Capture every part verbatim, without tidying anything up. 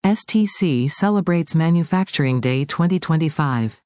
S T C celebrates Manufacturing Day twenty twenty-five.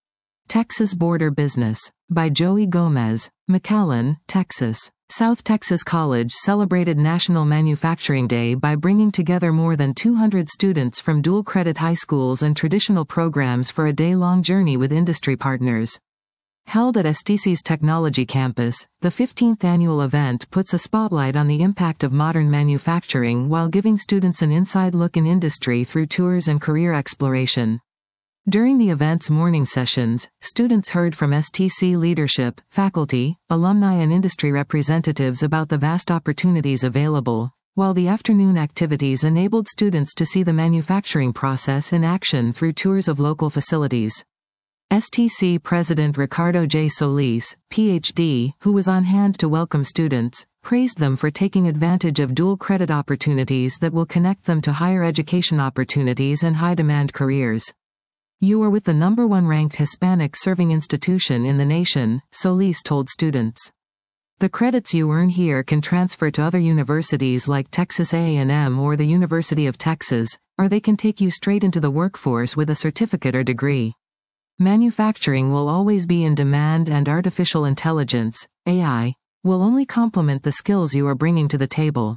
Texas Border Business, by Joey Gomez, McAllen, Texas. South Texas College celebrated National Manufacturing Day by bringing together more than two hundred students from dual-credit high schools and traditional programs for a day-long journey with industry partners. Held at S T C's Technology Campus, the fifteenth annual event puts a spotlight on the impact of modern manufacturing while giving students an inside look in industry through tours and career exploration. During the event's morning sessions, students heard from S T C leadership, faculty, alumni and industry representatives about the vast opportunities available, while the afternoon activities enabled students to see the manufacturing process in action through tours of local facilities. S T C President Ricardo J. Solis, P H D, who was on hand to welcome students, praised them for taking advantage of dual credit opportunities that will connect them to higher education opportunities and high-demand careers. "You are with the number one ranked Hispanic serving institution in the nation," Solis told students. "The credits you earn here can transfer to other universities like Texas A and M or the University of Texas, or they can take you straight into the workforce with a certificate or degree. Manufacturing will always be in demand and artificial intelligence, A I, will only complement the skills you are bringing to the table."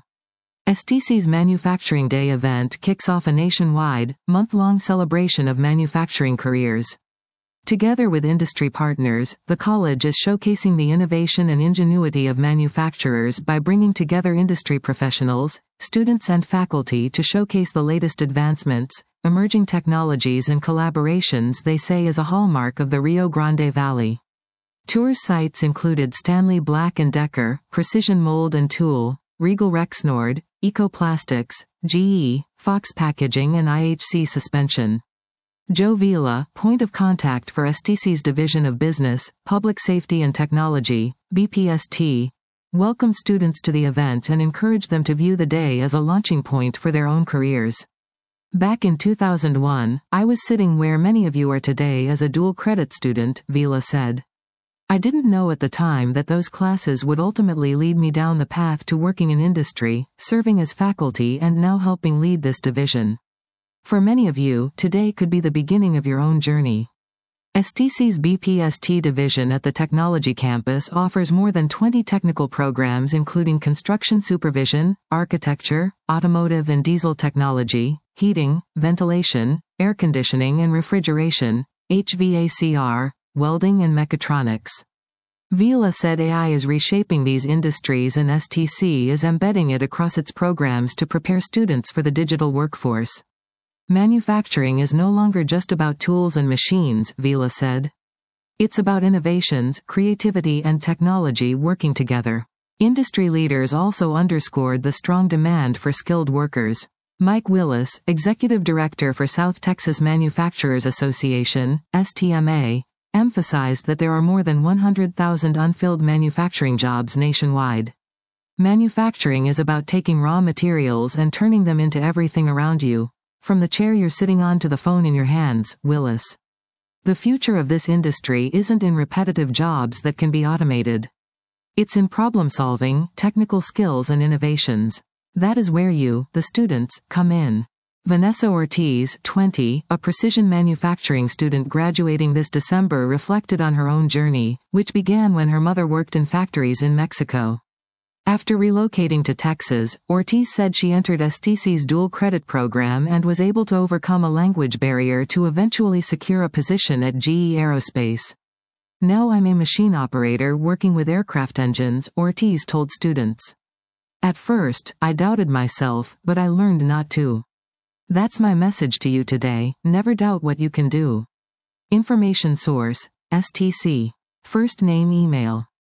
S T C's Manufacturing Day event kicks off a nationwide, month-long celebration of manufacturing careers. Together with industry partners, the college is showcasing the innovation and ingenuity of manufacturers by bringing together industry professionals, students and faculty to showcase the latest advancements, emerging technologies and collaborations they say is a hallmark of the Rio Grande Valley. Tours sites included Stanley Black and Decker, Precision Mold and Tool, Regal Rexnord, Ecoplastics, G E, Fox Packaging and I H C Suspension. Joe Vila, point of contact for S T C's Division of Business, Public Safety and Technology, B P S T, welcomed students to the event and encouraged them to view the day as a launching point for their own careers. "Back in two thousand one, I was sitting where many of you are today as a dual credit student," Vila said. "I didn't know at the time that those classes would ultimately lead me down the path to working in industry, serving as faculty and now helping lead this division. For many of you, today could be the beginning of your own journey." S T C's B P S T division at the Technology Campus offers more than twenty technical programs including construction supervision, architecture, automotive and diesel technology, heating, ventilation, air conditioning and refrigeration, H V A C R, welding and mechatronics. Vila said A I is reshaping these industries and S T C is embedding it across its programs to prepare students for the digital workforce. "Manufacturing is no longer just about tools and machines," Vila said. "It's about innovations, creativity and technology working together." Industry leaders also underscored the strong demand for skilled workers. Mike Willis, Executive Director for South Texas Manufacturers Association, S T M A, emphasized that there are more than one hundred thousand unfilled manufacturing jobs nationwide. "Manufacturing is about taking raw materials and turning them into everything around you. From the chair you're sitting on to the phone in your hands," Willis. "The future of this industry isn't in repetitive jobs that can be automated. It's in problem-solving, technical skills and innovations. That is where you, the students, come in." Vanessa Ortiz, twenty, a precision manufacturing student graduating this December, reflected on her own journey, which began when her mother worked in factories in Mexico. After relocating to Texas, Ortiz said she entered S T C's dual credit program and was able to overcome a language barrier to eventually secure a position at G E Aerospace. "Now I'm a machine operator working with aircraft engines," Ortiz told students. "At first, I doubted myself, but I learned not to. That's my message to you today, never doubt what you can do." Information source, S T C. First name email.